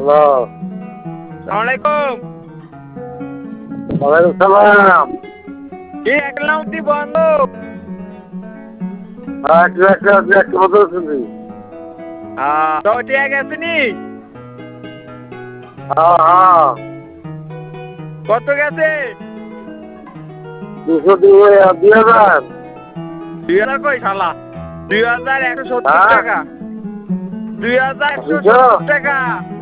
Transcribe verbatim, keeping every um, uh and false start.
Hello. সালাম আলাইকুম। ওয়ালাইকুম সালাম। কি একলাম তুই বন্ধ? হ্যাঁ, একটু একটু একটু একটু মতো শুনছি। তো ঠিক আছে নি? হ্যাঁ হ্যাঁ। কত গেছে? দুশো দুই দুই হাজার। দুই হাজার কই শালা? দুই হাজার একশো সত্তর হ্যাঁ টাকা। দুই হাজার একশো দুশো সত্তর টাকা।